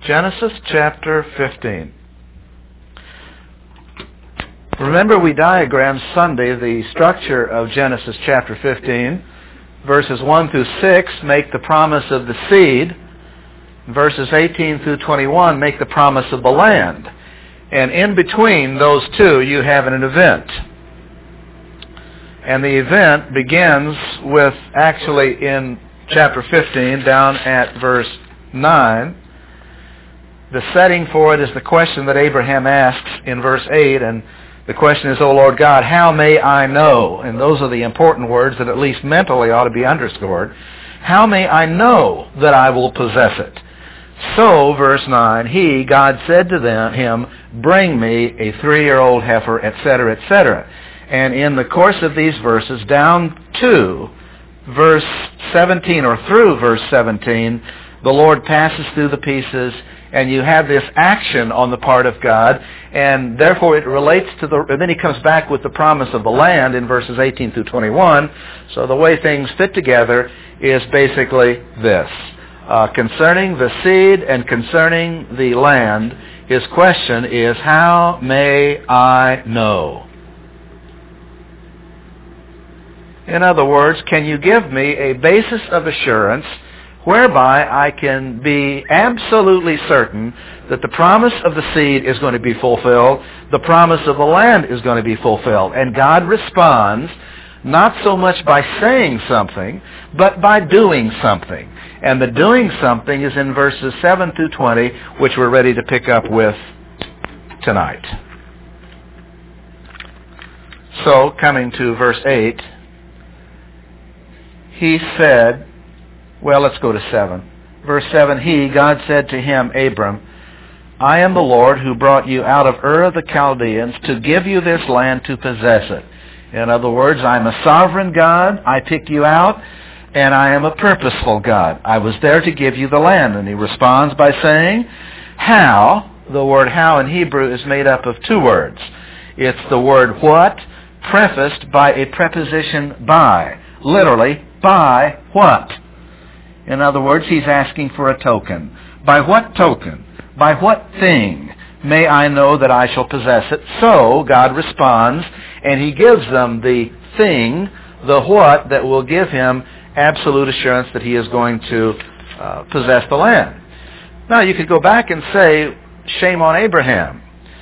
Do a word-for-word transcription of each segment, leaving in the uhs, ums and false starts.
Genesis chapter fifteen. Remember, we diagrammed Sunday the structure of Genesis chapter fifteen. Verses one through six make the promise of the seed. Verses eighteen through twenty-one make the promise of the land. And in between those two, you have an event. And the event begins with, actually in chapter fifteen, down at verse nine. The setting for it is the question that Abraham asks in verse eight, and the question is, O Lord God, how may I know? And those are the important words that at least mentally ought to be underscored. How may I know that I will possess it? So, verse nine, he, God, said to them, him, bring me a three-year-old heifer, et cetera, et cetera. And in the course of these verses, down to verse seventeen, or through verse seventeen, the Lord passes through the pieces, and you have this action on the part of God, and therefore it relates to the, and then he comes back with the promise of the land in verses eighteen through twenty-one. So the way things fit together is basically this. Uh, concerning the seed and concerning the land, his question is, how may I know? In other words, can you give me a basis of assurance whereby I can be absolutely certain that the promise of the seed is going to be fulfilled, the promise of the land is going to be fulfilled? And God responds not so much by saying something, but by doing something. And the doing something is in verses seven through twenty, which we're ready to pick up with tonight. So, coming to verse eight, he said, well, let's go to seven. Verse seven, he, God said to him, Abram, I am the Lord who brought you out of Ur of the Chaldeans to give you this land to possess it. In other words, I'm a sovereign God. I picked you out, and I am a purposeful God. I was there to give you the land. And he responds by saying, how? The word how in Hebrew is made up of two words. It's the word what, prefaced by a preposition by. Literally, by what? In other words, he's asking for a token. By what token? By what thing may I know that I shall possess it? So God responds, and he gives them the thing, the what, that will give him absolute assurance that he is going to uh, possess the land. Now, you could go back and say, shame on Abraham.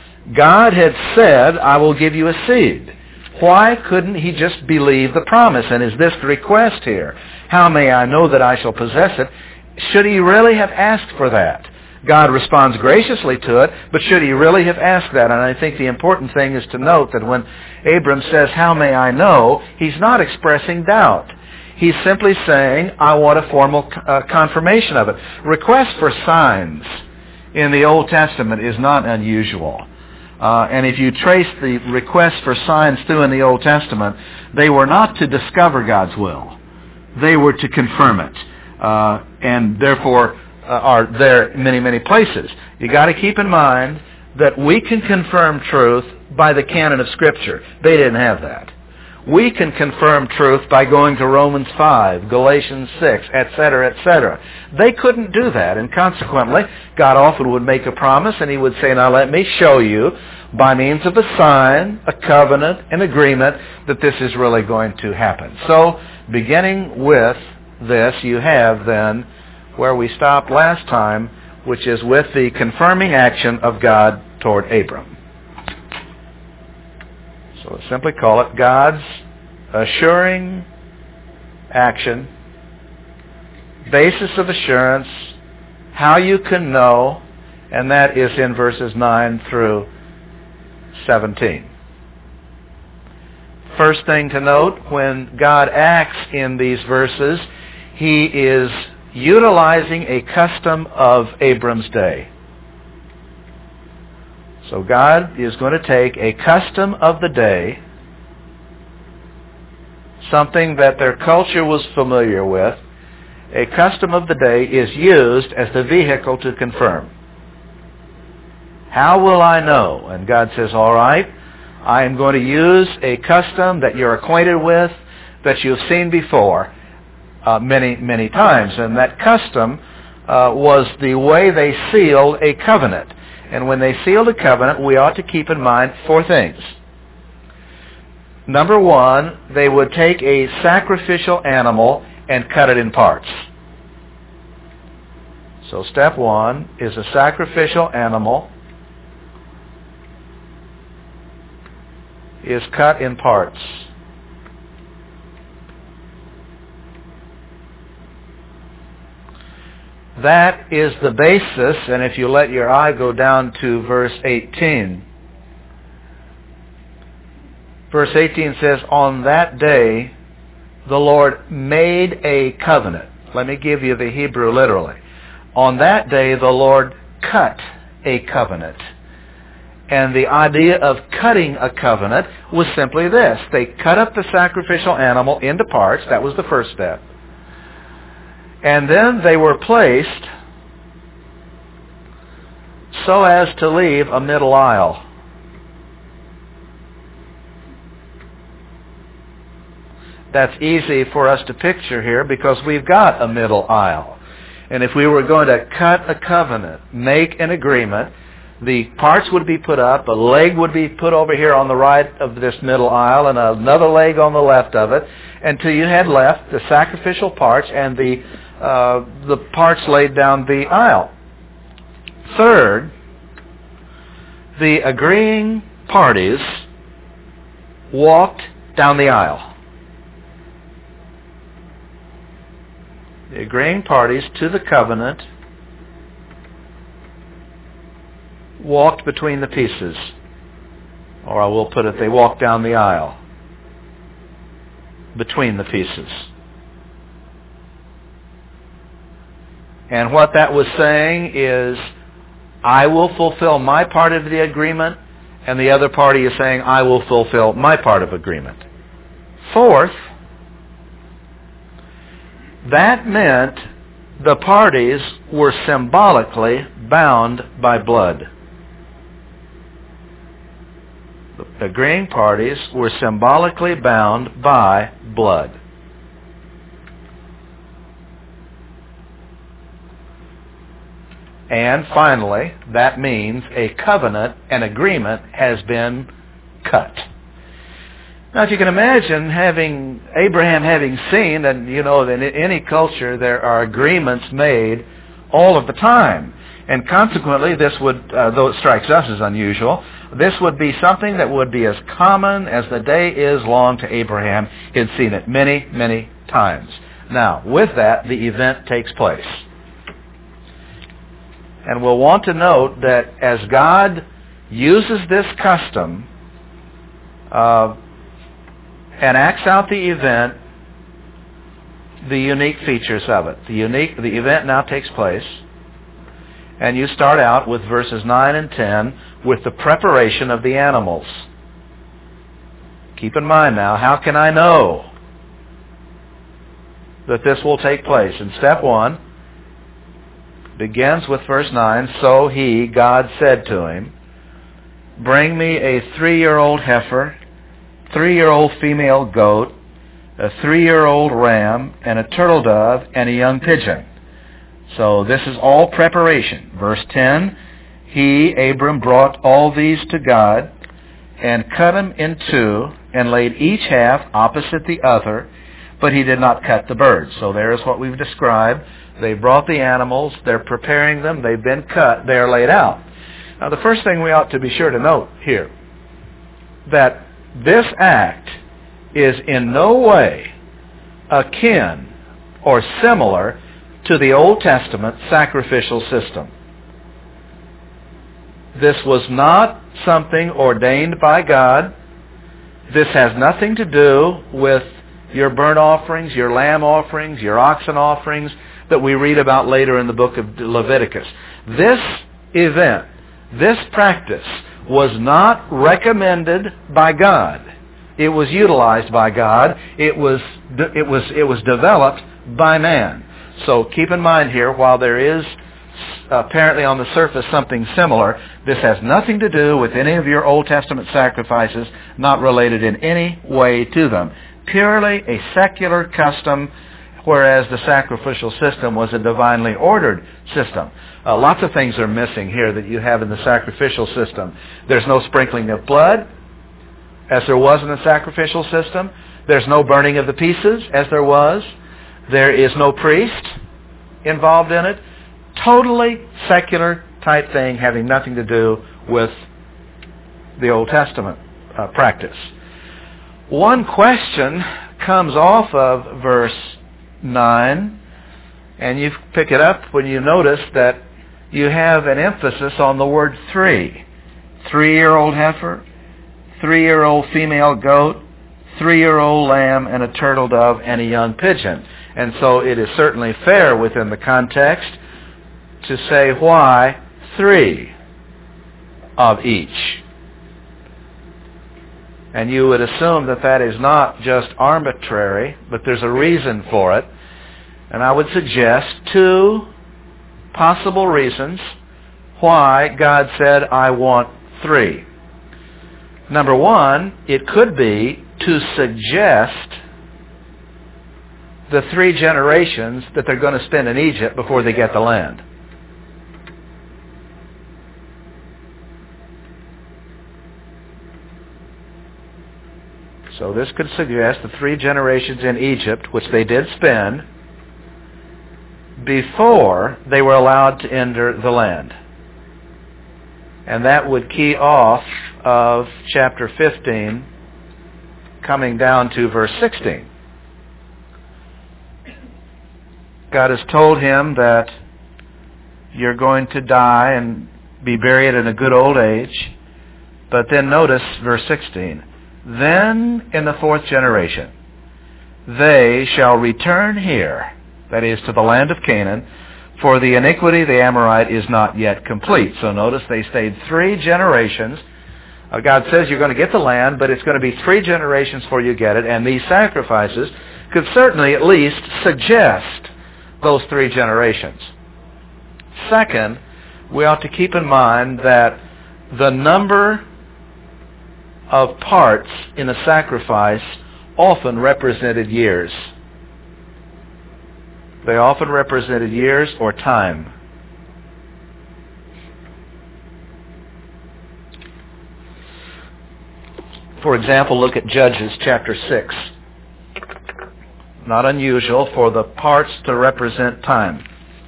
God had said, I will give you a seed. Why couldn't he just believe the promise? And is this the request here? How may I know that I shall possess it? Should he really have asked for that? God responds graciously to it, but should he really have asked that? And I think the important thing is to note that when Abram says, how may I know, he's not expressing doubt. He's simply saying, I want a formal uh, confirmation of it. Request for signs in the Old Testament is not unusual. Uh, and if you trace the requests for signs through in the Old Testament, they were not to discover God's will. They were to confirm it. Uh, and therefore uh, are there in many, many places. You got to keep in mind that we can confirm truth by the canon of Scripture. They didn't have that. We can confirm truth by going to Romans five, Galatians six, et cetera, et cetera. They couldn't do that, and consequently, God often would make a promise, and he would say, now let me show you by means of a sign, a covenant, an agreement, that this is really going to happen. So, beginning with this, you have then where we stopped last time, which is with the confirming action of God toward Abram. So let's simply call it God's assuring action, basis of assurance, how you can know, and that is in verses nine through seventeen. First thing to note, when God acts in these verses, he is utilizing a custom of Abram's day. So God is going to take a custom of the day, something that their culture was familiar with. A custom of the day is used as the vehicle to confirm. How will I know? And God says, all right, I am going to use a custom that you're acquainted with, that you've seen before uh, many, many times. And that custom uh, was the way they sealed a covenant. And when they sealed a covenant, we ought to keep in mind four things. Number one, they would take a sacrificial animal and cut it in parts. So step one is a sacrificial animal is cut in parts. That is the basis, and if you let your eye go down to verse eighteen, verse eighteen says, on that day the Lord made a covenant. Let me give you the Hebrew literally. On that day the Lord cut a covenant. And the idea of cutting a covenant was simply this. They cut up the sacrificial animal into parts. That was the first step. And then they were placed so as to leave a middle aisle. That's easy for us to picture here because we've got a middle aisle. And if we were going to cut a covenant, make an agreement, the parts would be put up, a leg would be put over here on the right of this middle aisle, and another leg on the left of it, until you had left the sacrificial parts and the uh, the parts laid down the aisle. Third, the agreeing parties walked down the aisle. The agreeing parties to the covenant walked between the pieces. Or I will put it, they walked down the aisle between the pieces. And what that was saying is, I will fulfill my part of the agreement, and the other party is saying, I will fulfill my part of agreement. Fourth, that meant the parties were symbolically bound by blood. The agreeing parties were symbolically bound by blood. And finally, that means a covenant, an agreement, has been cut. Now, if you can imagine having Abraham having seen, and you know, in any culture there are agreements made all of the time. And consequently, this would, uh, though it strikes us as unusual, this would be something that would be as common as the day is long to Abraham. He had seen it many, many times. Now, with that, the event takes place. And we'll want to note that as God uses this custom uh, and acts out the event, the unique features of it. The unique, the event now takes place. And you start out with verses nine and ten with the preparation of the animals. Keep in mind now, how can I know that this will take place? And step one begins with verse nine. So he, God, said to him, bring me a three-year-old heifer, three-year-old female goat, a three-year-old ram, and a turtle dove, and a young pigeon. So this is all preparation. Verse ten, he, Abram, brought all these to God and cut them in two and laid each half opposite the other, but he did not cut the birds. So there's what we've described. They brought the animals, they're preparing them, they've been cut, they're laid out. Now the first thing we ought to be sure to note here, that this act is in no way akin or similar to the Old Testament sacrificial system. This was not something ordained by God. This has nothing to do with your burnt offerings, your lamb offerings, your oxen offerings that we read about later in the book of Leviticus. This event, this practice, was not recommended by God. It was utilized by God. It was, it was, it was developed by man. So keep in mind here, while there is apparently on the surface something similar, this has nothing to do with any of your Old Testament sacrifices, not related in any way to them. Purely a secular custom whereas the sacrificial system was a divinely ordered system. Uh, lots of things are missing here that you have in the sacrificial system. There's no sprinkling of blood, as there was in the sacrificial system. There's no burning of the pieces, as there was. There is no priest involved in it. Totally secular type thing, having nothing to do with the Old Testament uh, practice. One question comes off of verse nine, and you pick it up when you notice that you have an emphasis on the word three. Three-year-old heifer, three-year-old female goat, three-year-old lamb, and a turtle dove, and a young pigeon. And so it is certainly fair within the context to say why three of each. And you would assume that that is not just arbitrary, but there's a reason for it. And I would suggest two possible reasons why God said, I want three. Number one, it could be to suggest the three generations that they're going to spend in Egypt before they get the land. So this could suggest the three generations in Egypt, which they did spend, before they were allowed to enter the land. And that would key off of chapter fifteen, coming down to verse sixteen. God has told him that you're going to die and be buried in a good old age. But then notice verse sixteen. Then in the fourth generation, they shall return here, that is, to the land of Canaan, for the iniquity of the Amorite is not yet complete. So notice they stayed three generations. Uh, God says you're going to get the land, but it's going to be three generations before you get it, and these sacrifices could certainly at least suggest those three generations. Second, we ought to keep in mind that the number of parts in a sacrifice often represented years. They often represented years or time. For example, look at Judges chapter six. Not unusual for the parts to represent time.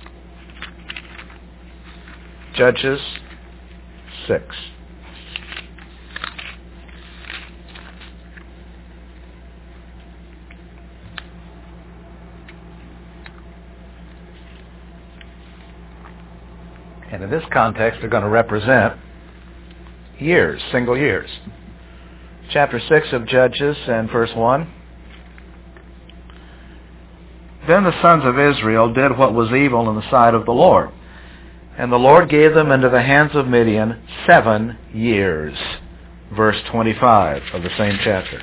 Judges six. And in this context, they're going to represent years, single years. Chapter six of Judges and verse one. Then the sons of Israel did what was evil in the sight of the Lord. And the Lord gave them into the hands of Midian seven years. Verse twenty-five of the same chapter.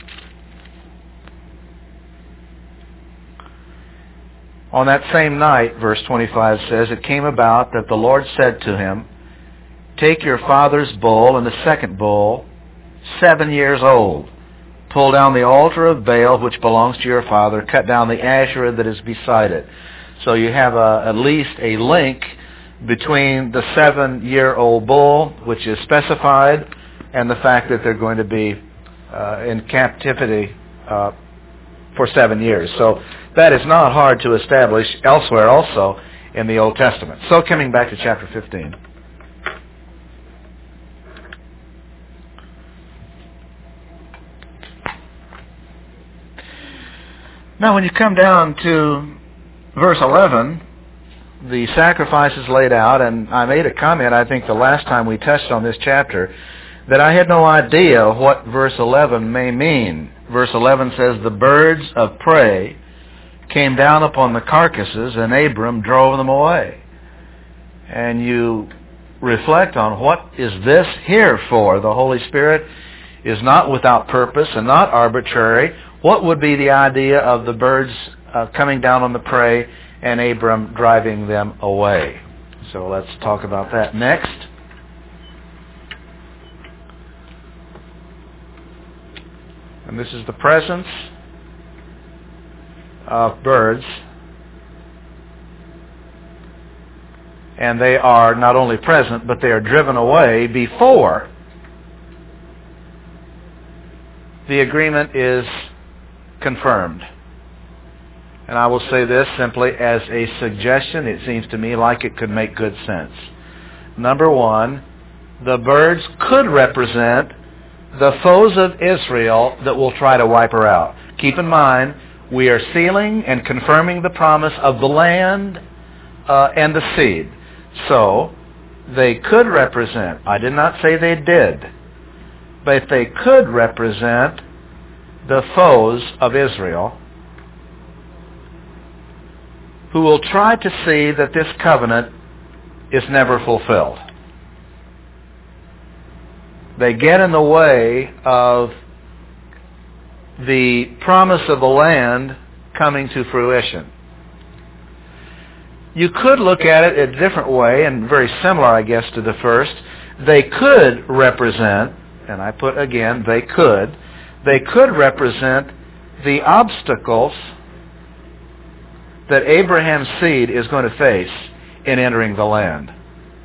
On that same night, verse twenty-five says, it came about that the Lord said to him, take your father's bull and the second bull, seven years old. Pull down the altar of Baal, which belongs to your father. Cut down the Asherah that is beside it. So you have a, at least a link between the seven-year-old bull, which is specified, and the fact that they're going to be uh, in captivity uh, for seven years. So that is not hard to establish elsewhere also in the Old Testament. So coming back to chapter fifteen. Now when you come down to verse eleven, the sacrifice is laid out, and I made a comment, I think the last time we touched on this chapter, that I had no idea what verse eleven may mean. Verse eleven says, the birds of prey came down upon the carcasses, and Abram drove them away. And you reflect on what is this here for? The Holy Spirit is not without purpose and not arbitrary. What would be the idea of the birds uh, coming down on the prey and Abram driving them away? So let's talk about that next. And this is the presence of birds, and they are not only present, but they are driven away before the agreement is confirmed. And I will say this simply as a suggestion. It seems to me like it could make good sense. Number one, the birds could represent the foes of Israel that will try to wipe her out. Keep in mind, we are sealing and confirming the promise of the land uh, and the seed. So, they could represent, I did not say they did, but they could represent the foes of Israel who will try to see that this covenant is never fulfilled. They get in the way of the promise of the land coming to fruition. You could look at it a different way, and very similar, I guess, to the first. They could represent, and I put again, they could, they could represent the obstacles that Abraham's seed is going to face in entering the land.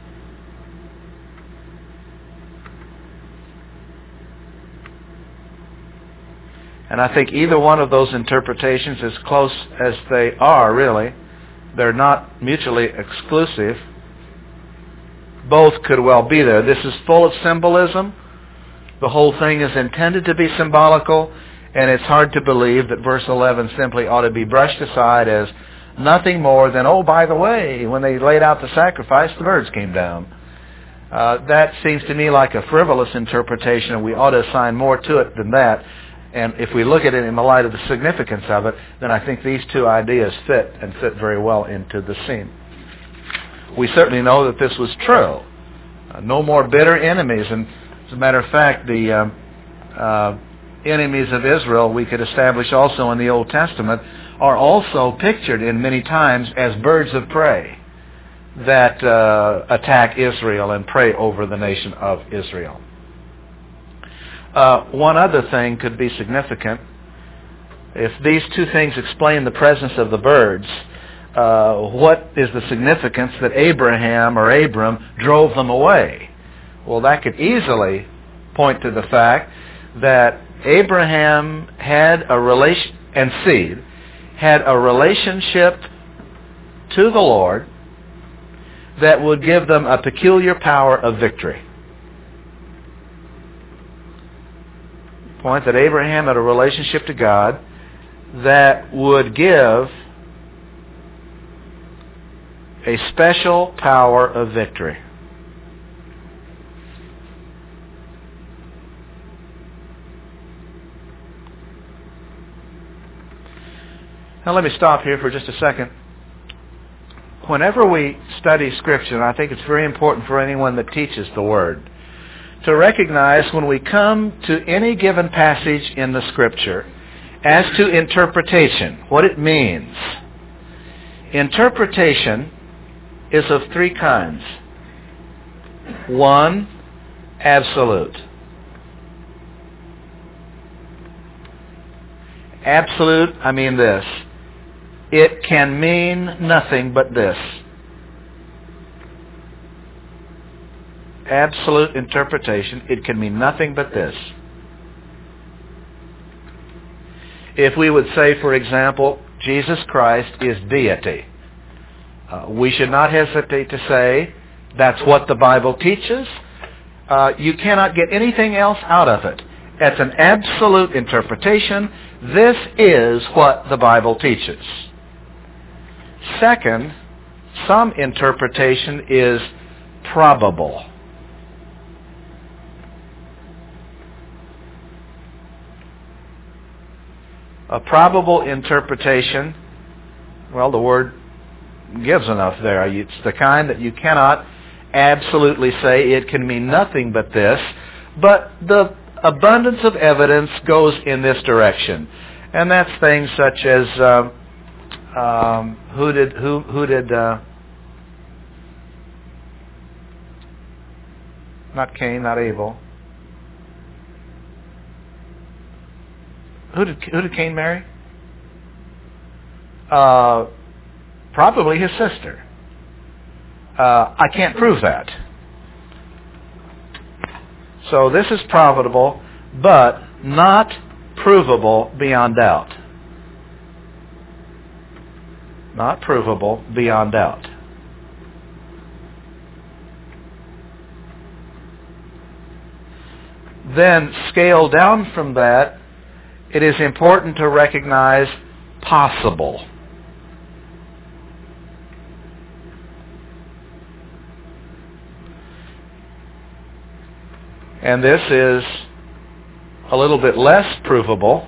And I think either one of those interpretations, as close as they are, really, they're not mutually exclusive. Both could well be there. This is full of symbolism. The whole thing is intended to be symbolical, and it's hard to believe that verse eleven simply ought to be brushed aside as nothing more than, oh, by the way, when they laid out the sacrifice, the birds came down. Uh, that seems to me like a frivolous interpretation, and we ought to assign more to it than that. And if we look at it in the light of the significance of it, then I think these two ideas fit and fit very well into the scene. We certainly know that this was true. Uh, no more bitter enemies. And as a matter of fact, the uh, uh, enemies of Israel, we could establish also in the Old Testament, are also pictured in many times as birds of prey that uh, attack Israel and prey over the nation of Israel. Uh, one other thing could be significant. If these two things explain the presence of the birds, uh, what is the significance that Abraham or Abram drove them away? Well, that could easily point to the fact that Abraham had a relation, and seed, had a relationship to the Lord that would give them a peculiar power of victory. Point that Abraham had a relationship to God that would give a special power of victory. Now let me stop here for just a second. Whenever we study Scripture, and I think it's very important for anyone that teaches the Word, to recognize when we come to any given passage in the Scripture as to interpretation, what it means. Interpretation is of three kinds. One, absolute. Absolute, I mean this. It can mean nothing but this. Absolute interpretation, it can mean nothing but this. If we would say, for example, Jesus Christ is deity, uh, we should not hesitate to say that's what the Bible teaches. Uh, you cannot get anything else out of it. It's an absolute interpretation. This is what the Bible teaches. Second, some interpretation is probable. A probable interpretation, well, the word gives enough there. It's the kind that you cannot absolutely say it can mean nothing but this, but the abundance of evidence goes in this direction. And that's things such as uh, um, who did who who did uh, not Cain, not Abel. Who did who did Cain marry? Uh, probably his sister. Uh, I can't prove that. So this is profitable, but not provable beyond doubt. Not provable beyond doubt. Then scale down from that, it is important to recognize possible. And this is a little bit less provable.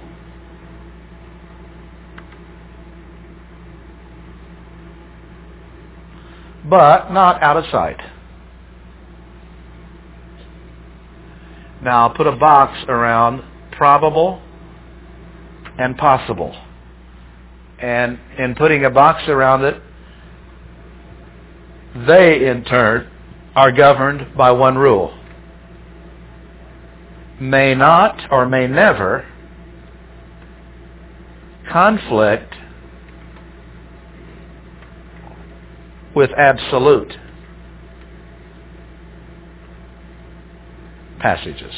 But not out of sight. Now I'll put a box around probable and possible. And in putting a box around it, they in turn are governed by one rule. May not or may never conflict with absolute passages.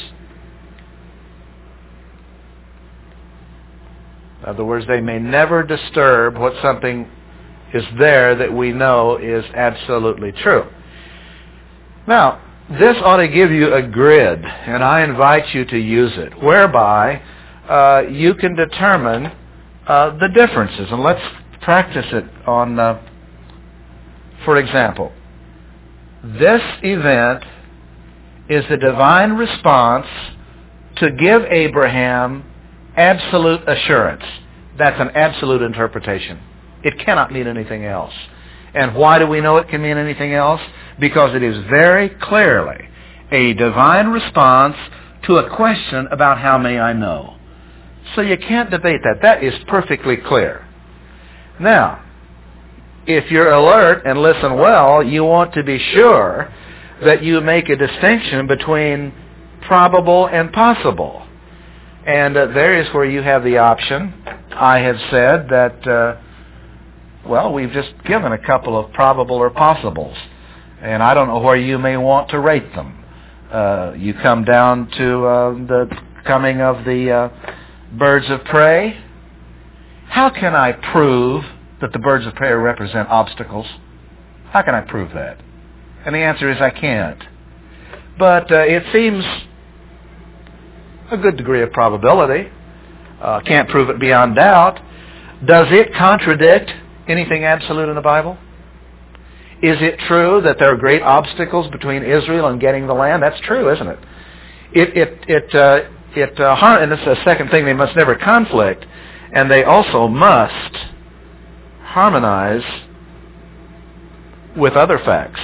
In other words, they may never disturb what something is there that we know is absolutely true. Now, this ought to give you a grid, and I invite you to use it, whereby uh, you can determine uh, the differences. And let's practice it on, uh, for example, this event is the divine response to give Abraham absolute assurance. That's an absolute interpretation. It cannot mean anything else. And why do we know it can mean anything else? Because it is very clearly a divine response to a question about how may I know. So you can't debate that. That is perfectly clear. Now, if you're alert and listen well, you want to be sure that you make a distinction between probable and possible. And uh, there is where you have the option. I have said that, uh, well, we've just given a couple of probable or possibles. And I don't know where you may want to rate them. Uh, you come down to uh, the coming of the uh, birds of prey. How can I prove that the birds of prey represent obstacles? How can I prove that? And the answer is I can't. But uh, it seems a good degree of probability. Uh, can't prove it beyond doubt. Does it contradict anything absolute in the Bible? Is it true that there are great obstacles between Israel and getting the land? That's true, isn't it? It, it, it, uh, it, uh, har- and this is the second thing, they must never conflict, and they also must harmonize with other facts.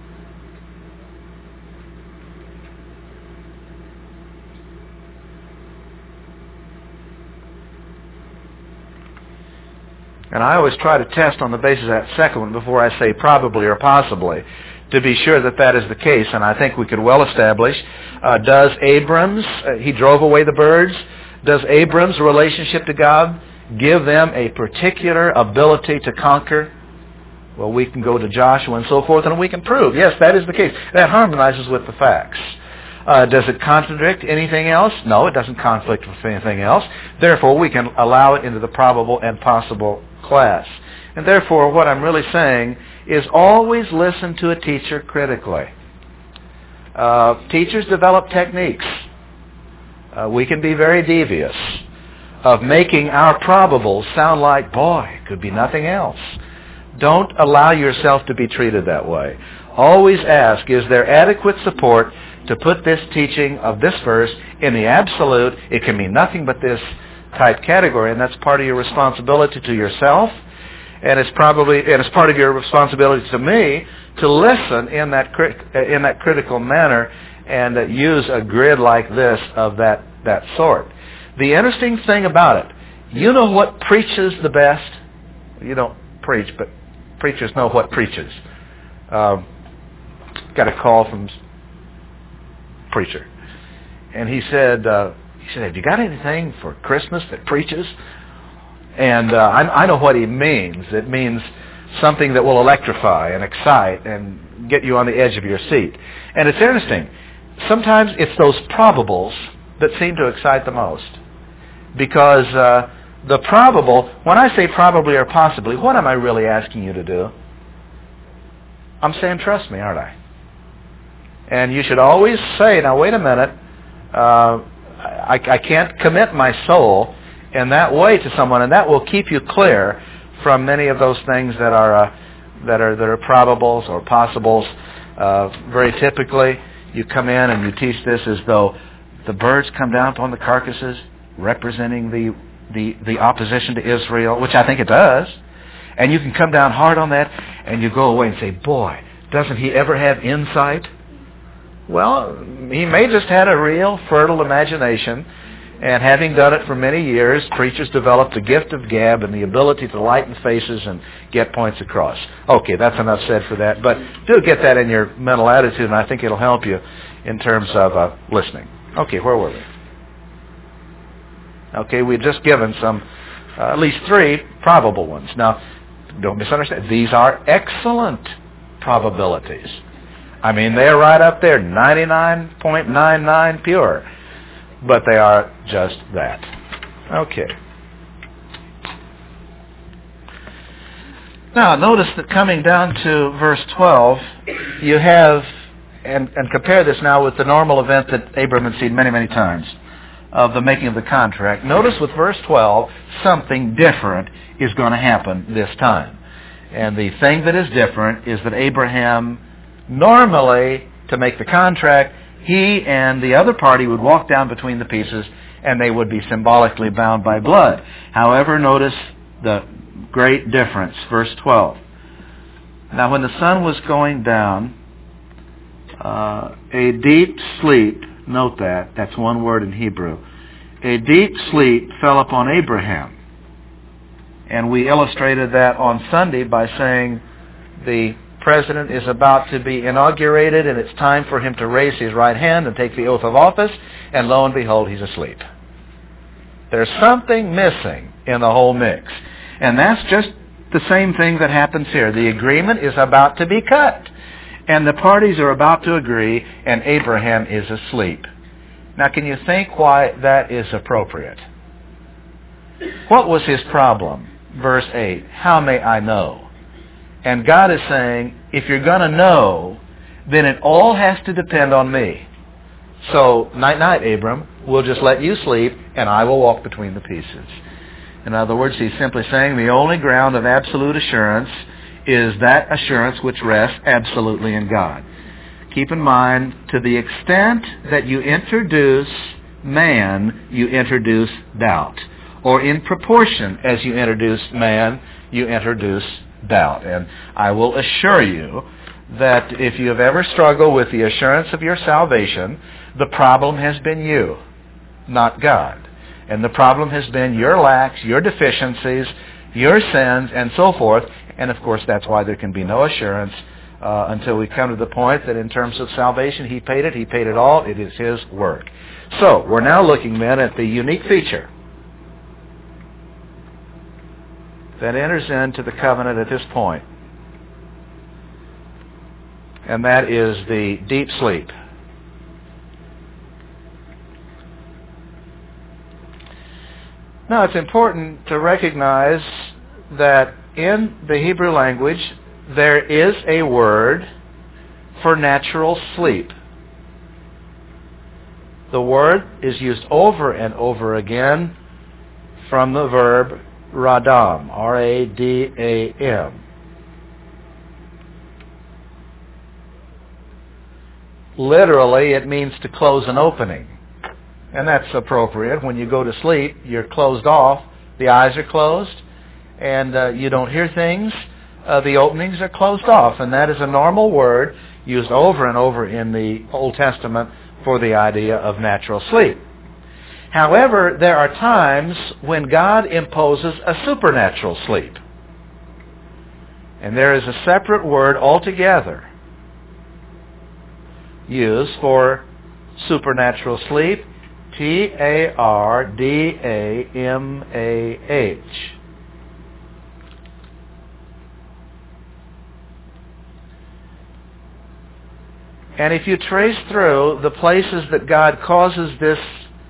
And I always try to test on the basis of that second one before I say probably or possibly, to be sure that that is the case. And I think we could well establish, uh, does Abram's, uh, he drove away the birds, does Abram's relationship to God give them a particular ability to conquer? Well, we can go to Joshua and so forth, and we can prove, yes, that is the case. That harmonizes with the facts. Uh, does it contradict anything else? No, it doesn't conflict with anything else. Therefore, we can allow it into the probable and possible class. And therefore, what I'm really saying is always listen to a teacher critically. Uh, teachers develop techniques. Uh, we can be very devious of making our probables sound like, boy, it could be nothing else. Don't allow yourself to be treated that way. Always ask, is there adequate support to put this teaching of this verse in the absolute? It can mean nothing but this type category, and that's part of your responsibility to yourself, and it's probably and it's part of your responsibility to me to listen in that crit, in that critical manner and uh, use a grid like this of that that sort. The interesting thing about it, you know what preaches the best? You don't preach, but preachers know what preaches. Um, got a call from preacher, and he said, uh, he said, have you got anything for Christmas that preaches? And uh, I, I know what he means. It means something that will electrify and excite and get you on the edge of your seat. And it's interesting. Sometimes it's those probables that seem to excite the most. Because uh, the probable, when I say probably or possibly, what am I really asking you to do? I'm saying trust me, aren't I? And you should always say, now wait a minute, uh, I, I can't commit my soul in that way to someone, and that will keep you clear from many of those things that are uh, that are that are probables or possibles. Uh, very typically, you come in and you teach this as though the birds come down upon the carcasses, representing the the the opposition to Israel, which I think it does. And you can come down hard on that, and you go away and say, boy, doesn't he ever have insight? Well, he may just had a real fertile imagination, and having done it for many years, preachers developed the gift of gab and the ability to lighten faces and get points across. Okay, that's enough said for that, but do get that in your mental attitude, and I think it'll help you in terms of uh, listening. Okay, where were we? Okay, we've just given some, uh, at least three probable ones. Now, don't misunderstand. These are excellent probabilities. I mean, they're right up there, ninety-nine point nine nine pure. But they are just that. Okay. Now, notice that coming down to verse twelve, you have, and, and compare this now with the normal event that Abram had seen many, many times, of the making of the contract. Notice with verse twelve, something different is going to happen this time. And the thing that is different is that Abraham, normally, to make the contract, he and the other party would walk down between the pieces, and they would be symbolically bound by blood. However, notice the great difference. Verse twelve. Now, when the sun was going down, uh, a deep sleep, note that, that's one word in Hebrew, a deep sleep fell upon Abraham. And we illustrated that on Sunday by saying the president is about to be inaugurated, and it's time for him to raise his right hand and take the oath of office, and lo and behold, he's asleep. There's something missing in the whole mix. And that's just the same thing that happens here. The agreement is about to be cut, and the parties are about to agree, and Abraham is asleep. Now, can you think why that is appropriate? What was his problem? Verse eight, how may I know? And God is saying, if you're going to know, then it all has to depend on me. So, night-night, Abram, we'll just let you sleep, and I will walk between the pieces. In other words, he's simply saying the only ground of absolute assurance is that assurance which rests absolutely in God. Keep in mind, to the extent that you introduce man, you introduce doubt. Or in proportion as you introduce man, you introduce doubt. And I will assure you that if you have ever struggled with the assurance of your salvation, the problem has been you, not God. And the problem has been your lacks, your deficiencies, your sins, and so forth. And of course, that's why there can be no assurance uh, until we come to the point that in terms of salvation, He paid it, He paid it all, it is His work. So, we're now looking then at the unique feature that enters into the covenant at this point. And that is the deep sleep. Now, it's important to recognize that in the Hebrew language, there is a word for natural sleep. The word is used over and over again from the verb radam, R A D A M. Literally, it means to close an opening. And that's appropriate. When you go to sleep, you're closed off. The eyes are closed, and uh, you don't hear things. Uh, the openings are closed off. And that is a normal word used over and over in the Old Testament for the idea of natural sleep. However, there are times when God imposes a supernatural sleep. And there is a separate word altogether used for supernatural sleep, T A R D A M A H. And if you trace through the places that God causes this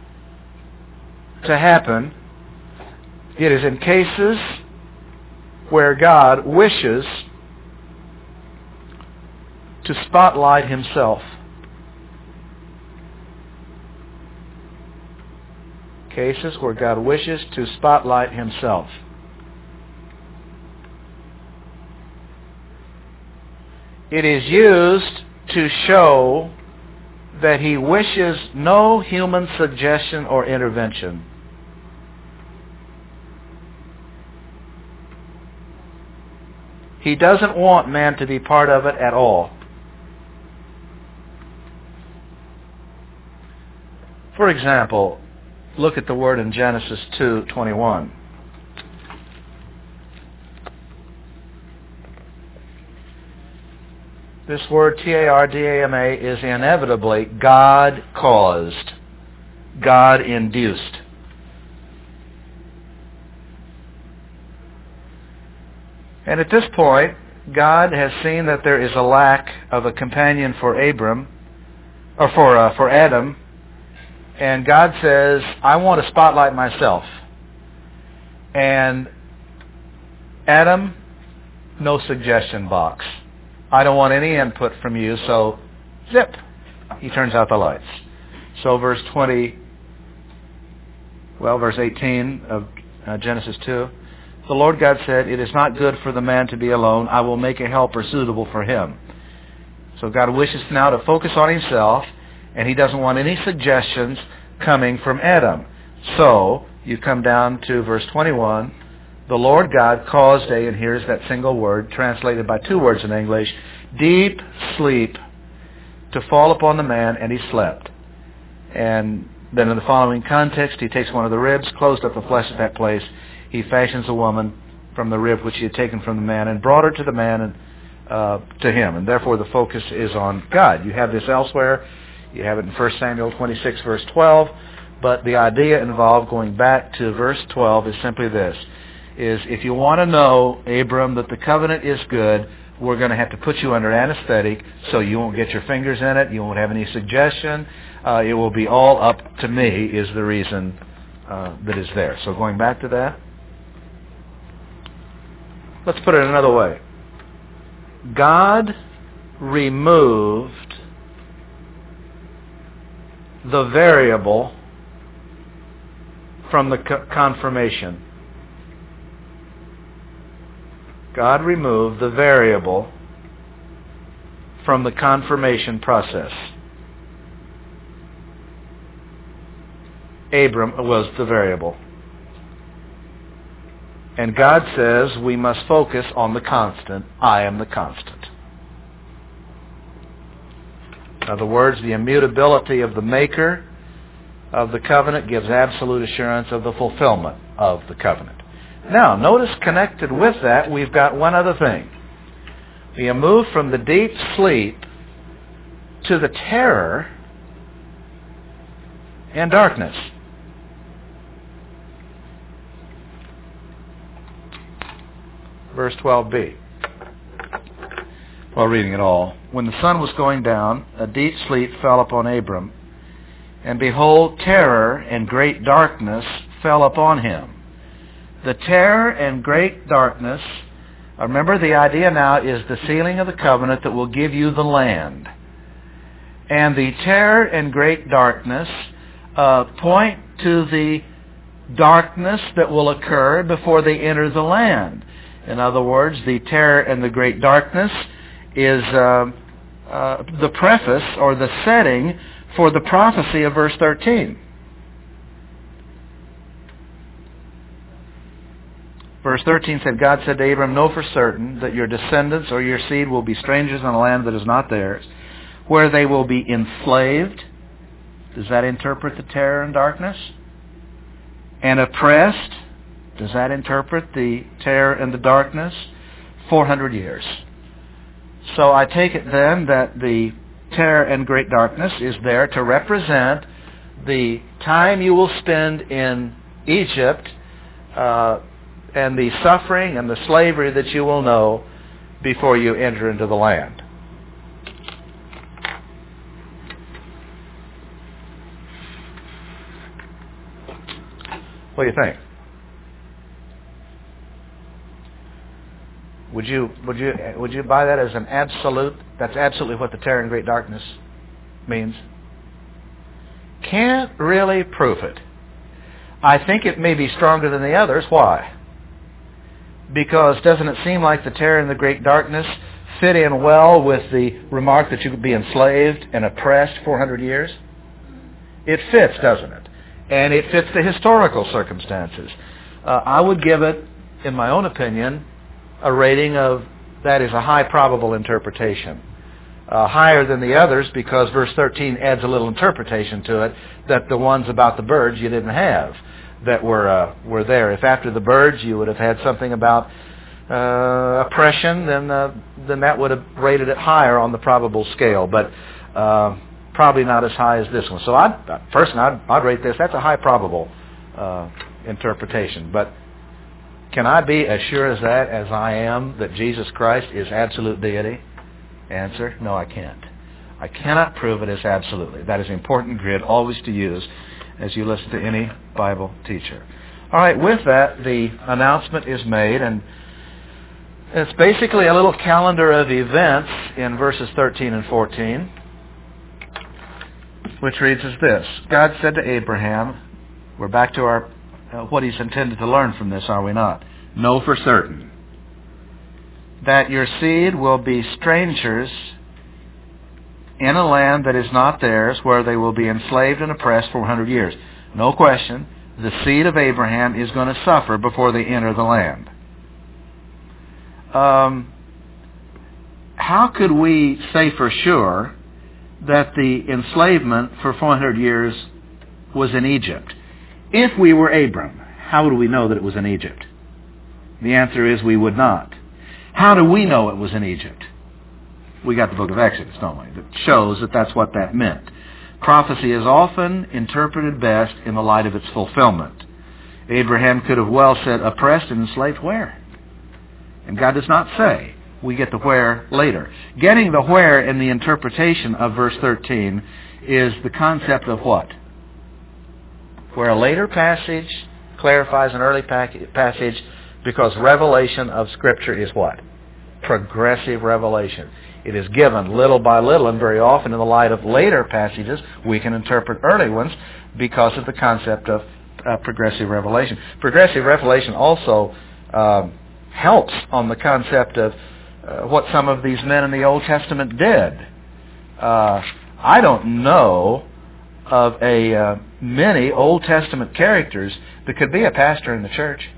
to happen, it is in cases where God wishes to spotlight himself. Cases where God wishes to spotlight himself. It is used to show that he wishes no human suggestion or intervention. He doesn't want man to be part of it at all. For example, look at the word in Genesis two twenty-one. This word T A R D A M A is inevitably God-caused, God-induced. And at this point, God has seen that there is a lack of a companion for Abram, or for uh, for Adam, and God says, I want to spotlight myself. And Adam, no suggestion box. I don't want any input from you, so zip, he turns out the lights. So verse twenty, well, verse eighteen of uh, Genesis two, the Lord God said, it is not good for the man to be alone. I will make a helper suitable for him. So God wishes now to focus on himself, and he doesn't want any suggestions coming from Adam. So you come down to verse twenty-one. The Lord God caused a, and here's that single word, translated by two words in English, deep sleep to fall upon the man, and he slept. And then in the following context, he takes one of the ribs, closed up the flesh at that place. He fashions a woman from the rib which he had taken from the man, and brought her to the man and uh, to him. And therefore the focus is on God. You have this elsewhere. You have it in First Samuel twenty-six, verse twelve. But the idea involved, going back to verse twelve, is simply this. Is if you want to know, Abram, that the covenant is good, we're going to have to put you under anesthetic so you won't get your fingers in it, you won't have any suggestion, uh, it will be all up to me is the reason uh, that is there. So going back to that, let's put it another way. God removed the variable from the co- confirmation. God removed the variable from the confirmation process. Abram was the variable. And God says we must focus on the constant. I am the constant. In other words, the immutability of the maker of the covenant gives absolute assurance of the fulfillment of the covenant. Now, notice connected with that, we've got one other thing. We have moved from the deep sleep to the terror and darkness. Verse twelve b. While reading it all. When the sun was going down, a deep sleep fell upon Abram, and behold, terror and great darkness fell upon him. The terror and great darkness, remember the idea now is the sealing of the covenant that will give you the land. And the terror and great darkness uh, point to the darkness that will occur before they enter the land. In other words, the terror and the great darkness is uh, uh, the preface or the setting for the prophecy of verse thirteen. Verse thirteen said, God said to Abram, know for certain that your descendants or your seed will be strangers in a land that is not theirs, where they will be enslaved. Does that interpret the terror and darkness? And oppressed. Does that interpret the terror and the darkness? four hundred years. So I take it then that the terror and great darkness is there to represent the time you will spend in Egypt, uh, and the suffering and the slavery that you will know before you enter into the land. What do you think? Would you would you would you buy that as an absolute? That's absolutely what the terror and great darkness means. Can't really prove it. I think it may be stronger than the others. Why? Because doesn't it seem like the terror and the great darkness fit in well with the remark that you could be enslaved and oppressed four hundred years? It fits, doesn't it? And it fits the historical circumstances. Uh, I would give it, in my own opinion, a rating of that is a high probable interpretation. Uh, higher than the others because verse thirteen adds a little interpretation to it that the ones about the birds you didn't have that were uh, were there. If after the birds you would have had something about uh, oppression, then uh, then that would have rated it higher on the probable scale, but uh, probably not as high as this one. So I'd, personally, I'd, I'd rate this. That's a high probable uh, interpretation. But can I be as sure as that as I am that Jesus Christ is absolute deity? Answer, no, I can't. I cannot prove it as absolutely. That is an important grid always to use as you listen to any Bible teacher. All right, with that, the announcement is made, and it's basically a little calendar of events in verses thirteen and fourteen, which reads as this. God said to Abraham, we're back to our uh, what he's intended to learn from this, are we not? Know for certain that your seed will be strangers in a land that is not theirs, where they will be enslaved and oppressed for one hundred years. No question, the seed of Abraham is going to suffer before they enter the land. Um, how could we say for sure that the enslavement for four hundred years was in Egypt? If we were Abram, how would we know that it was in Egypt? The answer is we would not. How do we know it was in Egypt? We got the book of Exodus, don't we? That shows that that's what that meant. Prophecy is often interpreted best in the light of its fulfillment. Abraham could have well said, oppressed and enslaved where? And God does not say. We get the where later. Getting the where in the interpretation of verse thirteen is the concept of what? Where a later passage clarifies an early passage, because revelation of Scripture is what? Progressive revelation. It is given little by little, and very often in the light of later passages, we can interpret early ones because of the concept of uh, progressive revelation. Progressive revelation also uh, helps on the concept of uh, what some of these men in the Old Testament did. Uh, I don't know of a uh, many Old Testament characters that could be a pastor in the church.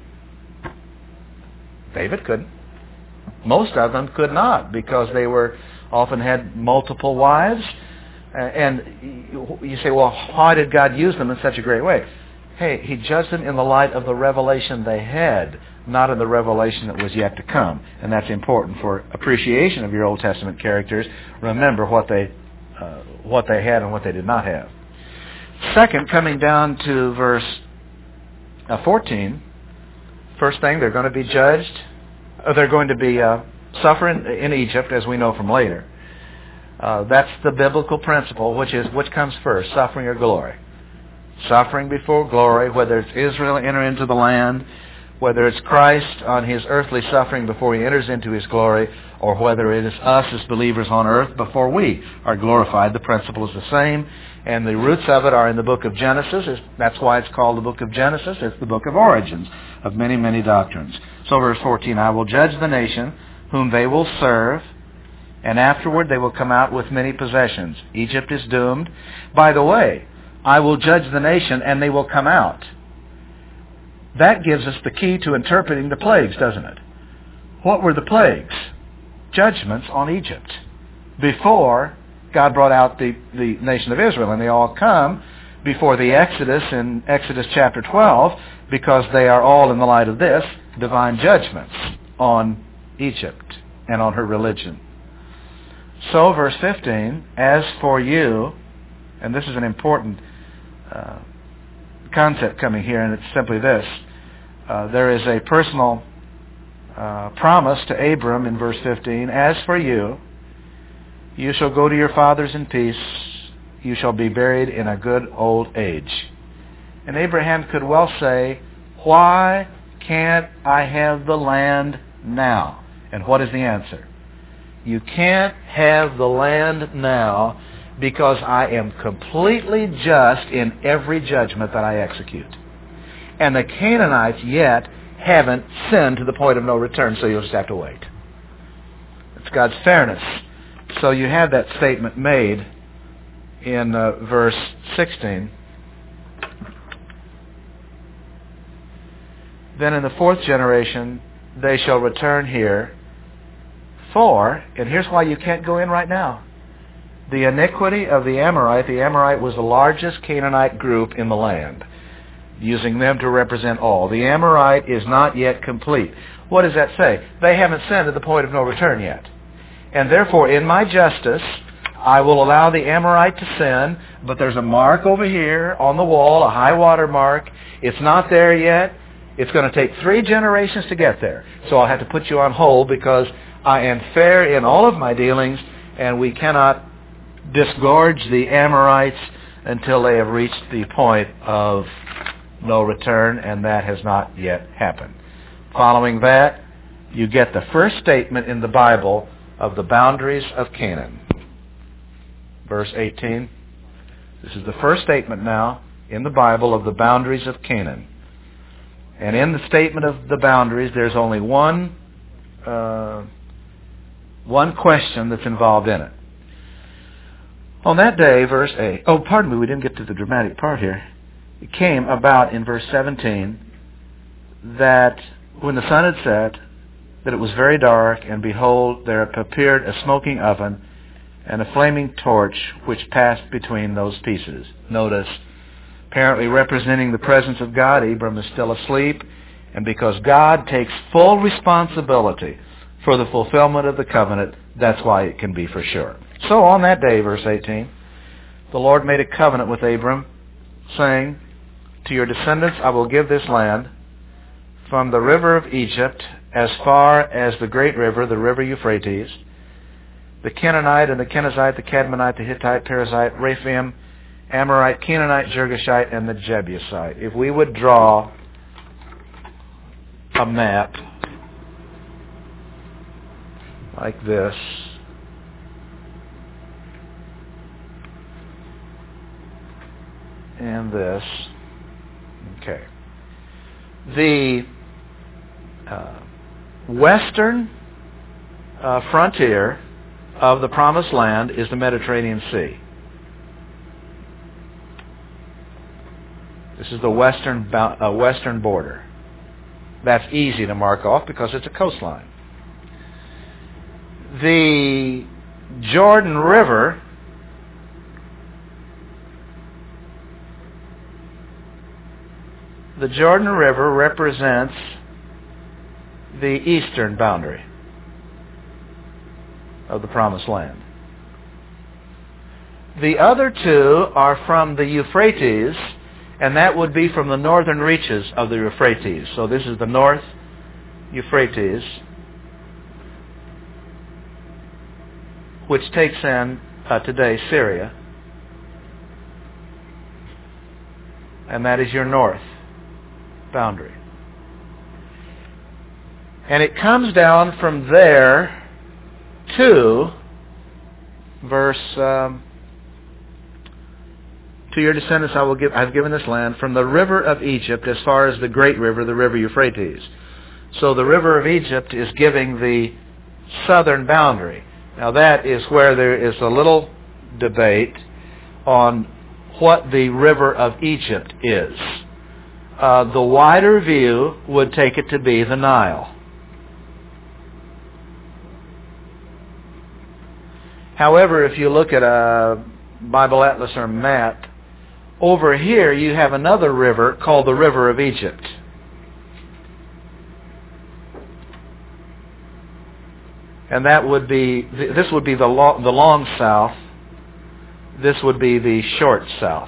David couldn't. Most of them could not, because they were often had multiple wives. Uh, and you say, well, why did God use them in such a great way? Hey, He judged them in the light of the revelation they had, not in the revelation that was yet to come. And that's important for appreciation of your Old Testament characters. Remember what they uh, what they had and what they did not have. Second, coming down to verse uh, fourteen, first thing, they're going to be judged. Uh, they're going to be uh, suffering in Egypt, as we know from later. Uh, that's the biblical principle, which is, which comes first, suffering or glory? Suffering before glory, whether it's Israel enter into the land, whether it's Christ on His earthly suffering before He enters into His glory, or whether it is us as believers on earth before we are glorified. The principle is the same, and the roots of it are in the book of Genesis. That's why it's called the book of Genesis. It's the book of origins of many, many doctrines. So verse fourteen, I will judge the nation whom they will serve, and afterward they will come out with many possessions. Egypt is doomed. By the way, I will judge the nation and they will come out. That gives us the key to interpreting the plagues, doesn't it? What were the plagues? Judgments on Egypt. Before God brought out the, the nation of Israel, and they all come before the Exodus in Exodus chapter twelve, because they are all, in the light of this, divine judgments on Egypt and on her religion. So, verse fifteen, as for you, and this is an important uh, concept coming here, and it's simply this. Uh, there is a personal uh, promise to Abram in verse fifteen. As for you, you shall go to your fathers in peace. You shall be buried in a good old age. And Abraham could well say, why can't I have the land now? And what is the answer? You can't have the land now because I am completely just in every judgment that I execute. And the Canaanites yet haven't sinned to the point of no return, so you'll just have to wait. It's God's fairness. So you have that statement made in uh, verse sixteen. Then in the fourth generation they shall return here, for, and here's why you can't go in right now, the iniquity of the Amorite. The Amorite was the largest Canaanite group in the land, using them to represent all. The Amorite is not yet complete. What does that say? They haven't sinned to the point of no return yet. And therefore, in my justice, I will allow the Amorite to sin, but there's a mark over here on the wall, a high water mark. It's not there yet. It's going to take three generations to get there. So I'll have to put you on hold because I am fair in all of my dealings, and we cannot disgorge the Amorites until they have reached the point of no return, and that has not yet happened. Following that, you get the first statement in the Bible of the boundaries of Canaan. Verse eighteen. This is the first statement now in the Bible of the boundaries of Canaan. And in the statement of the boundaries, there's only one uh, one question that's involved in it. On that day, verse eight. Oh, pardon me, we didn't get to the dramatic part here. It came about in verse seventeen that when the sun had set, that it was very dark, and behold, there appeared a smoking oven and a flaming torch which passed between those pieces. Notice, apparently representing the presence of God, Abram is still asleep, and because God takes full responsibility for the fulfillment of the covenant, that's why it can be for sure. So on that day, verse eighteen, the Lord made a covenant with Abram, saying, to your descendants I will give this land, from the river of Egypt as far as the great river, the river Euphrates, the Canaanite and the Kenizzite, the Cadmonite, the Hittite, Perizzite, Rephaim, Amorite, Canaanite, Girgashite, and the Jebusite. If we would draw a map like this, and this, okay. The uh, western uh, frontier of the Promised Land is the Mediterranean Sea. This is the western uh, western border. That's easy to mark off because it's a coastline. The Jordan River the Jordan River represents the eastern boundary of the Promised Land. The other two are from the Euphrates, and that would be from the northern reaches of the Euphrates. So this is the North Euphrates, which takes in uh, today Syria, and that is your north boundary. And it comes down from there to verse um, to your descendants I will give I've given this land from the river of Egypt as far as the great river, the river Euphrates. So the river of Egypt is giving the southern boundary. Now that is where there is a little debate on what the river of Egypt is. Uh, the wider view would take it to be the Nile. However, if you look at a Bible atlas or map, over here you have another river called the River of Egypt. And that would be, this would be the long, the long south. This would be the short south.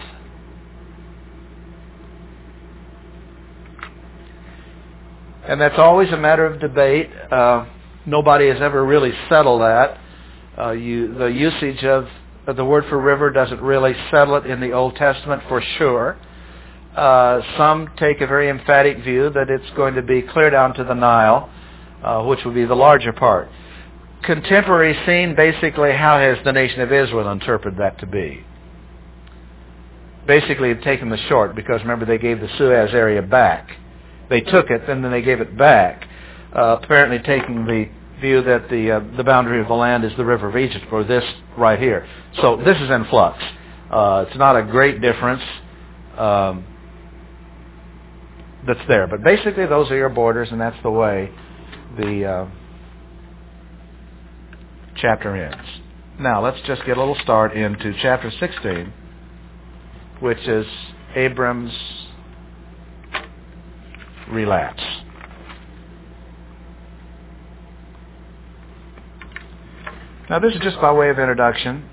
And that's always a matter of debate. Uh, nobody has ever really settled that. Uh, you, the usage of, of the word for river doesn't really settle it in the Old Testament for sure. Uh, some take a very emphatic view that it's going to be clear down to the Nile, uh, which would be the larger part. Contemporary scene, basically, how has the nation of Israel interpreted that to be? Basically, they've taken the short, because remember, they gave the Suez area back. They took it, and then they gave it back, uh, apparently taking the view that the uh, the boundary of the land is the river of Egypt, or this right here. So this is in flux. Uh, it's not a great difference um, that's there. But basically, those are your borders, and that's the way the uh, chapter ends. Now, let's just get a little start into chapter sixteen, which is Abram's relapse. Now, this is just by way of introduction.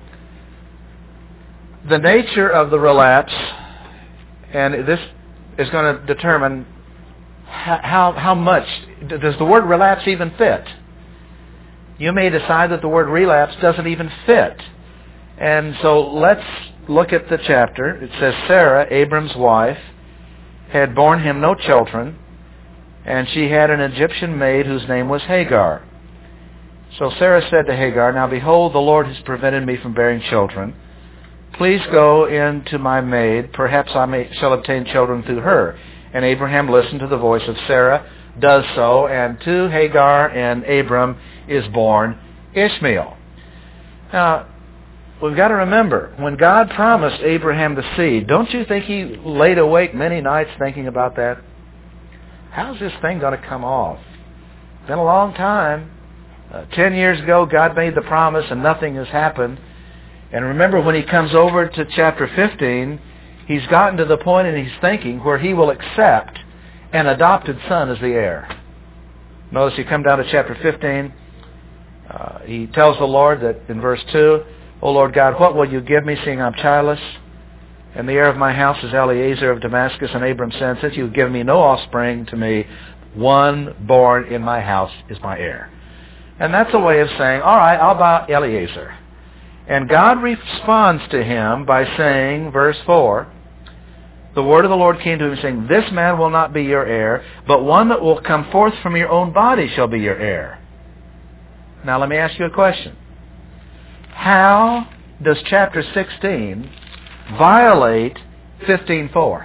The nature of the relapse, and this is going to determine how, how much, does the word relapse even fit? You may decide that the word relapse doesn't even fit. And so let's look at the chapter. It says, Sarah, Abram's wife, had borne him no children, and she had an Egyptian maid whose name was Hagar. So Sarah said to Hagar, Now behold, the Lord has prevented me from bearing children. Please go in to my maid. Perhaps I may, shall obtain children through her. And Abraham listened to the voice of Sarah, does so, and to Hagar and Abram is born Ishmael. Now, we've got to remember, when God promised Abraham the seed, don't you think he laid awake many nights thinking about that? How's this thing going to come off? It's been a long time. Uh, ten years ago, God made the promise and nothing has happened. And remember, when he comes over to chapter fifteen, he's gotten to the point in his thinking where he will accept an adopted son as the heir. Notice you come down to chapter fifteen. Uh, he tells the Lord that in verse two, O Lord God, what will you give me, seeing I'm childless? And the heir of my house is Eliezer of Damascus. And Abram said, Since you have given me no offspring to me, one born in my house is my heir. And that's a way of saying, all right, I'll buy Eliezer. And God responds to him by saying, verse four, the word of the Lord came to him saying, This man will not be your heir, but one that will come forth from your own body shall be your heir. Now let me ask you a question. How does chapter sixteen violate fifteen four?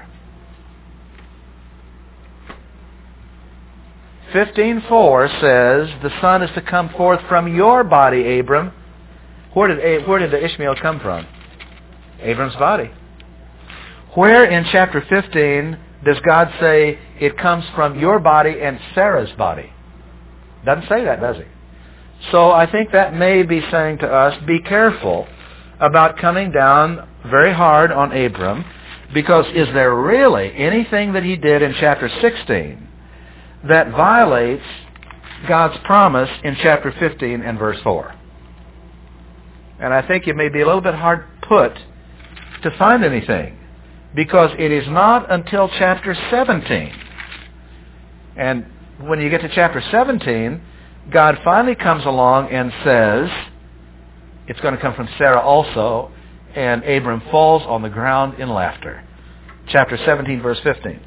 fifteen four says the son is to come forth from your body, Abram. Where did, where did the Ishmael come from? Abram's body. Where in chapter fifteen does God say it comes from your body and Sarah's body? Doesn't say that, does he? So I think that may be saying to us, be careful about coming down very hard on Abram, because is there really anything that he did in chapter sixteen that violates God's promise in chapter fifteen and verse four? And I think it may be a little bit hard put to find anything, because it is not until chapter seventeen. And when you get to chapter seventeen, God finally comes along and says, it's going to come from Sarah also, and Abram falls on the ground in laughter. Chapter seventeen, verse fifteen.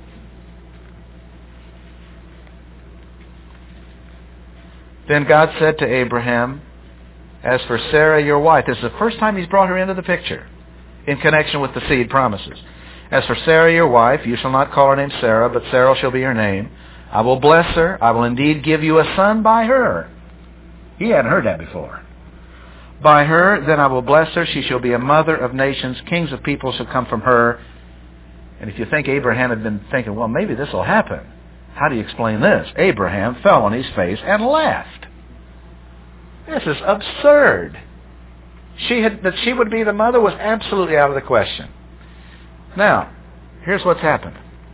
Then God said to Abraham, As for Sarah, your wife, this is the first time he's brought her into the picture in connection with the seed promises. As for Sarah, your wife, you shall not call her name Sarah, but Sarah shall be her name. I will bless her. I will indeed give you a son by her. He hadn't heard that before. By her, then I will bless her. She shall be a mother of nations. Kings of people shall come from her. And if you think Abraham had been thinking, well, maybe this will happen, how do you explain this? Abraham fell on his face and laughed. This is absurd. She had, that she would be the mother was absolutely out of the question. Now, here's what's happened.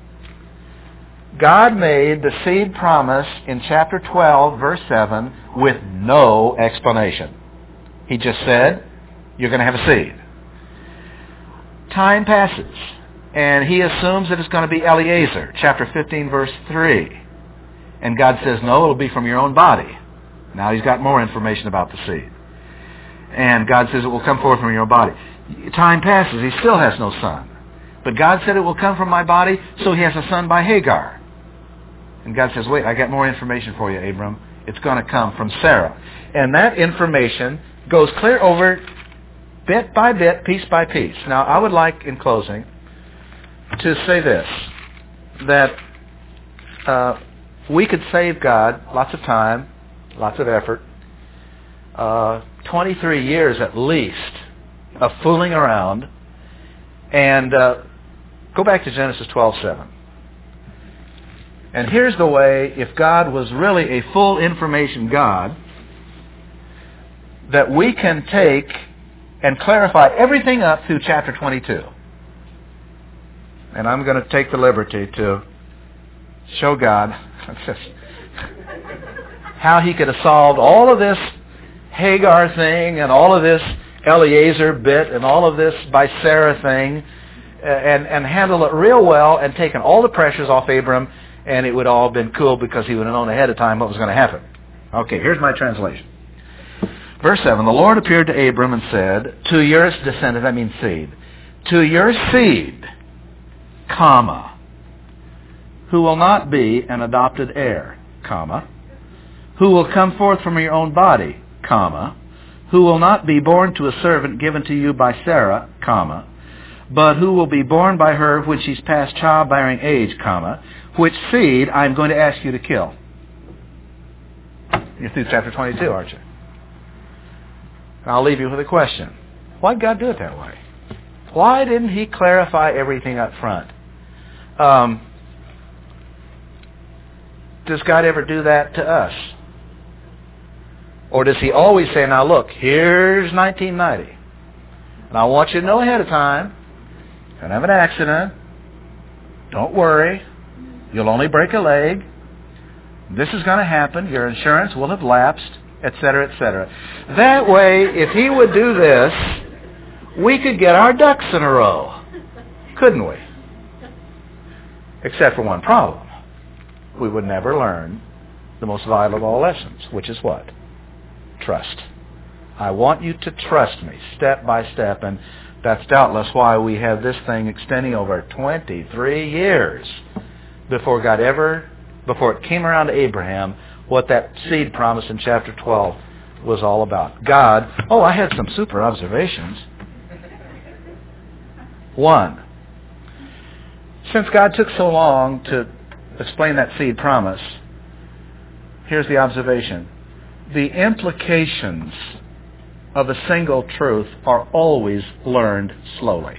God made the seed promise in chapter twelve, verse seven, with no explanation. He just said, you're going to have a seed. Time passes, and he assumes that it's going to be Eliezer, chapter fifteen, verse three. And God says, no, it'll be from your own body. Now he's got more information about the seed. And God says it will come forth from your own body. Time passes, he still has no son. But God said it will come from my body, so he has a son by Hagar. And God says, wait, I got more information for you, Abram. It's going to come from Sarah. And that information goes clear over bit by bit, piece by piece. Now, I would like, in closing, to say this, that uh, we could save God lots of time, lots of effort, uh, twenty-three years at least of fooling around, and uh, go back to Genesis twelve seven. And here's the way, if God was really a full information God, that we can take and clarify everything up through chapter twenty-two. And I'm going to take the liberty to show God how he could have solved all of this Hagar thing and all of this Eliezer bit and all of this by Sarah thing and, and handle it real well and taken all the pressures off Abram, and it would all have been cool because he would have known ahead of time what was going to happen. Okay, here's my translation. Verse seven, the Lord appeared to Abram and said, to your descendant, that means seed, to your seed, comma, who will not be an adopted heir, comma, who will come forth from your own body, comma, who will not be born to a servant given to you by Sarah, comma, but who will be born by her when she's past childbearing age, comma, which seed I'm going to ask you to kill. You're through chapter twenty-two, aren't you? And I'll leave you with a question. Why did God do it that way? Why didn't he clarify everything up front? Um, does God ever do that to us? Or does he always say, now look, here's nineteen ninety. And I want you to know ahead of time, you're going to have an accident. Don't worry. You'll only break a leg. This is going to happen. Your insurance will have lapsed, et cetera, et cetera. That way, if he would do this, we could get our ducks in a row. Couldn't we? Except for one problem. We would never learn the most vital of all lessons, which is what? Trust. I want you to trust me step by step, and that's doubtless why we have this thing extending over twenty-three years before God ever, before it came around to Abraham, what that seed promise in chapter twelve was all about. God, oh, I had some super observations. One, since God took so long to explain that seed promise, here's the observation. The implications of a single truth are always learned slowly.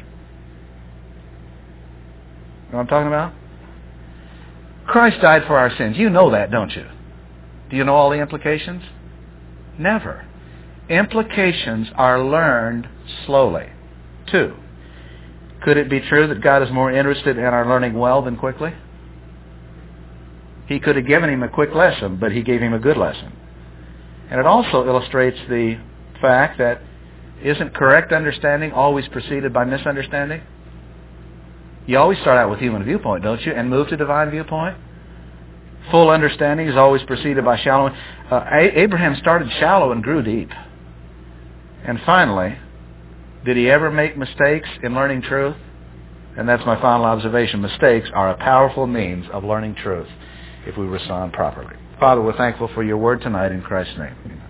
You know what I'm talking about? Christ died for our sins. You know that, don't you? Do you know all the implications? Never. Implications are learned slowly. Two, could it be true that God is more interested in our learning well than quickly? He could have given him a quick lesson, but he gave him a good lesson. And it also illustrates the fact that isn't correct understanding always preceded by misunderstanding? You always start out with human viewpoint, don't you, and move to divine viewpoint? Full understanding is always preceded by shallow. Uh, Abraham started shallow and grew deep. And finally, did he ever make mistakes in learning truth? And that's my final observation. Mistakes are a powerful means of learning truth if we respond properly. Father, we're thankful for your word tonight in Christ's name.